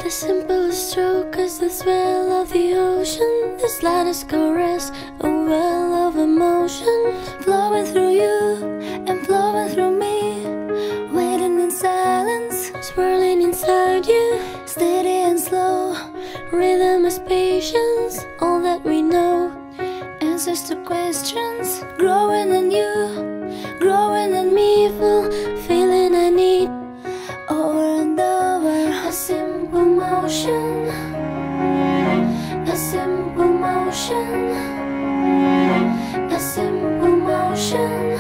The simplest stroke is the swell of the ocean, the slightest caress, a well of emotion, flowing through you and flowing through me, waiting in silence, swirling inside you, steady and slow. Rhythm is patience, all that we know. Answers to questions, growing in you, growing in me, full feeling I need. Over and over, a simple motion, a simple motion, a simple motion,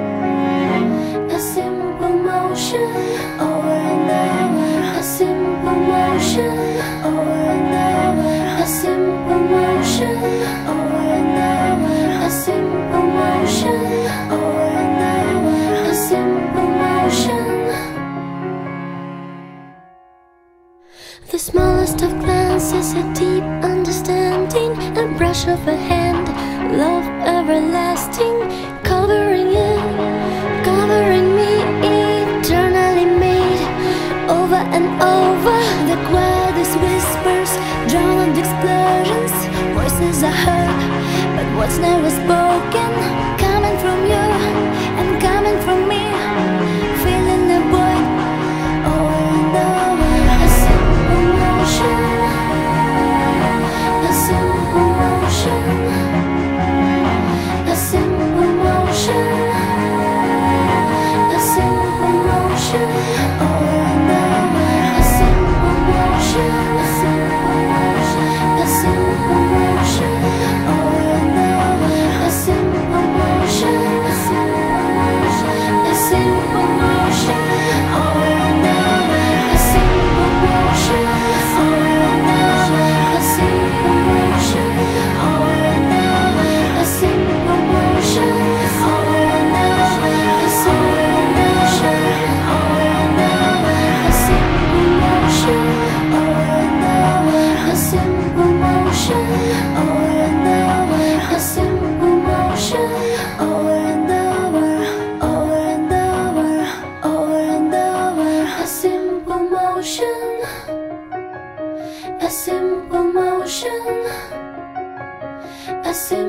a simple motion. Over and over, a simple motion. Over and over, a simple motion. Over and over, a simple motion. Over and over, a simple motion. The smallest of glances, a deep understanding, a brush of a hand, love everlasting, covering you, covering me, eternally made. Over and over, the quietest whispers, drowned explosions, voices are heard, but what's never spoken, coming from you and coming from me, feeling the void. Over and over, a simple motion, a simple motion, a simple motion, a simple motion. Over and over, a simple motion, a simple motion, a simple motion. Over and over, a simple motion, a simple motion, a simple motion. Over and over, a simple motion. Over and over, a simple motion. Over and over, a simple motion. Over and over, a simple motion. Over and over, a simple motion. Over and over, a simple motion. Over and over, a simple motion. Over and over, over and over, over and over, a simple motion, a simple motion, a simple